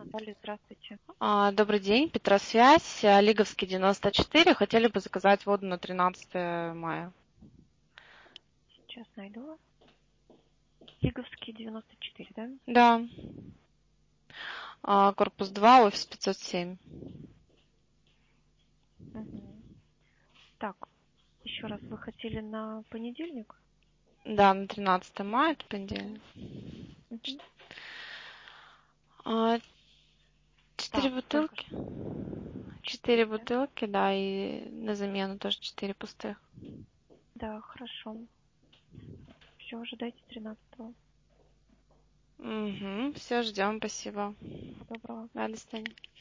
Наталья, здравствуйте. Добрый день, Петросвязь, Лиговский 94. Хотели бы заказать воду на 13 мая. Сейчас найду. Лиговский 94, да? Да. Корпус 2, офис 507. Угу. Так, еще раз, вы хотели на понедельник? Да, на 13 мая, это понедельник. Угу. А, Четыре Так, сколько? бутылки. 4 4, да? бутылки, да, и на замену тоже 4 пустых. Да, хорошо. Все, ожидайте 13-го. Угу, все, ждем, спасибо. Всего доброго. Да, до свидания.